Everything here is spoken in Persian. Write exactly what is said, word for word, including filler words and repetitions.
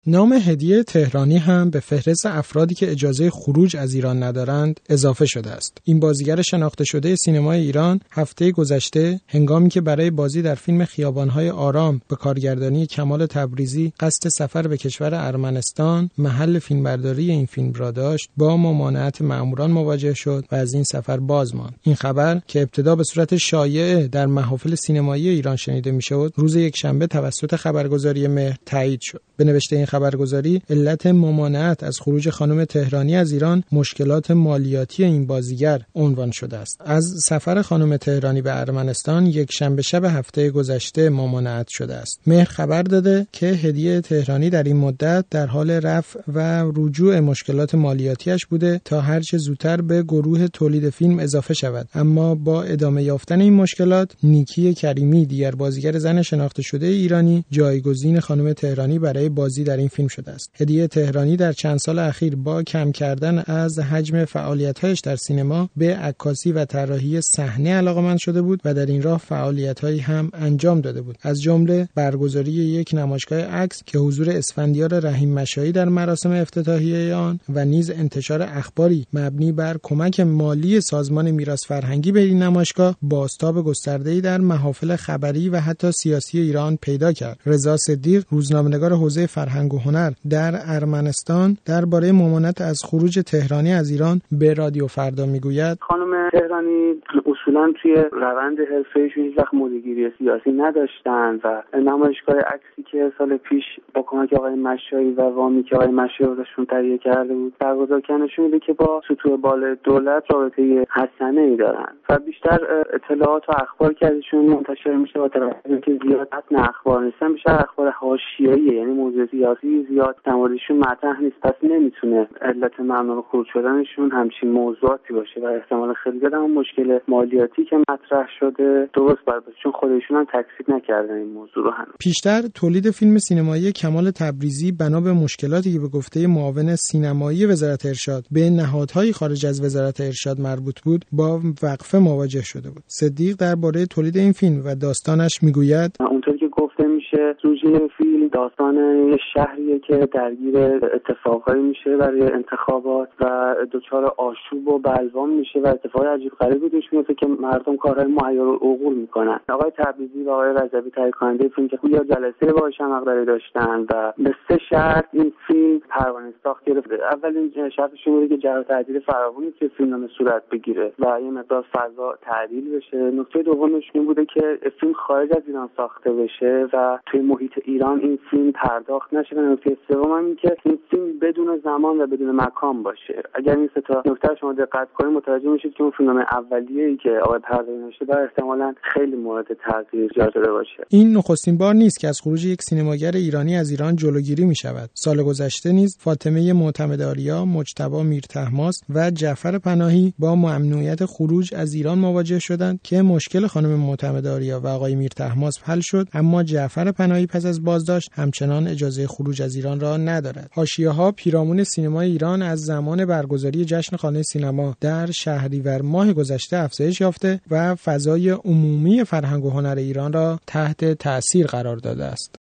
نام هدیه تهرانی هم به فهرست افرادی که اجازه خروج از ایران ندارند اضافه شده است. این بازیگر شناخته شده سینمای ایران هفته گذشته هنگامی که برای بازی در فیلم خیابان‌های آرام به کارگردانی کمال تبریزی قصد سفر به کشور ارمنستان محل فیلمبرداری این فیلم را داشت، با ممانعت مأموران مواجه شد و از این سفر باز ماند. این خبر که ابتدا به صورت شایعه در محافل سینمایی ایران شنیده می‌شد، روز یکشنبه توسط خبرگزاری مهر تایید شد. به نوشته این خبرگزاری، علت ممانعت از خروج خانم تهرانی از ایران مشکلات مالیاتی این بازیگر عنوان شده است. از سفر خانم تهرانی به ارمنستان یک شنبه شب هفته گذشته ممانعت شده است. مهر خبر داده که هدیه تهرانی در این مدت در حال رفع و رجوع مشکلات مالیاتیش بوده تا هر چه زودتر به گروه تولید فیلم اضافه شود، اما با ادامه یافتن این مشکلات، نیکی کریمی دیگر بازیگر زن شناخته شده ایرانی جایگزین خانم تهرانی برای بازی در این فیلم شده است. هدیه تهرانی در چند سال اخیر با کم کردن از حجم فعالیت‌هایش در سینما به عکاسی و طراحی صحنه علاقه‌مند شده بود و در این راه فعالیت‌هایی هم انجام داده بود، از جمله برگزاری یک نمایشگاه عکس که حضور اسفندیار رحیم مشایی در مراسم افتتاحیه آن و نیز انتشار اخباری مبنی بر کمک مالی سازمان میراث فرهنگی به این نمایشگاه بازتاب گسترده‌ای در محافل خبری و حتی سیاسی ایران پیدا کرد. رضا صدیق، روزنامه‌نگار حوزه فرهنگ و هنر در ارمنستان، درباره ممانعت از خروج تهرانی از ایران به رادیو فردا میگوید: خانم تهرانی اصولا توی روند حرفه‌ایشون هیچ وقت مدیرگیری سیاسی نداشتن و نمایشگاه عکسی که سال پیش با کمک آقای مشایی و وامی که آقای مشایی ازشون تهیه کرده بود برگزار کردنشون میده که با سطوح بالا دولت رابطه حسنه‌ای دارن و بیشتر اطلاعات و اخبار که ازشون منتشر میشه با توجه که زیاد متن اخبار نیستن، بیشتر اخبار حاشیه‌ای، یعنی موضوع سیاسی زیاد در موردشون مطرح نیست، پس نمیتونه علت ممنوع خروج شدنشون همچین موضوعاتی باشه و احتمال خیلی زیاد هم مشکل مالیاتی که مطرح شده درست برابر، چون خودشون هم تکذیب نکردن این موضوع رو هنوز. پیشتر تولید فیلم سینمایی کمال تبریزی بنا به مشکلاتی که به گفته معاون سینمایی وزارت ارشاد به نهادهای خارج از وزارت ارشاد مربوط بود با وقفه مواجه شده بود. صدیق درباره تولید این فیلم و داستانش میگوید: اونطوری که گفته میشه سوژه فیلم داستان یه شهریه که درگیر اتفاقایی میشه برای انتخابات و دچار آشوب و بلوام میشه و اتفاقای عجیب غریبی توش میفته که مردم کارهای معیارالعقول میکنن. آقای تبریزی و آقای رجبی تهیه کننده فیلم که یا جلسه باهاش هم مقداری داشتن و به سه شرط این فیلم پروانه ساخت گرفته. اولین شرطشون بود که جهت تعدیل فراوانی که فیلم نام صورت بگیره و یه مقدار فضا تعدیل بشه. نکته دومش این بوده که فیلم خارج از ایران ساخته بشه و توی محیط ایران این فیلم پرداخت نشه. و نکته سوم این که این فیلم بدون زمان و بدون مکان باشه. اگر این سه تا نکته شما دقت کنید متوجه میشید که اون فیلم اولیه‌ای که آقای پروانه نوشته بر احتمالاً خیلی مورد تغییر جا شده باشه. این نخستین بار نیست که از خروج یک سینماگر ایرانی از ایران جلوگیری می شود. سال گذشته نیز فاطمه معتمدآریا، مجتبی میرطهماسب و جعفر پناهی با ممنوعیت خروج از ایران مواجه شدند که مشکل خانم معتمدآریا و آقای میرطهماسب حل شد، اما جعفر پناهی پس از بازداشت همچنان اجازه خروج از ایران را ندارد. حاشیه‌ها پیرامون سینمای ایران از زمان برگزاری جشن خانه سینما در شهریور ماه گذشته افزایش یافته و فضای عمومی فرهنگ و هنر ایران را تحت تأثیر قرار داده است.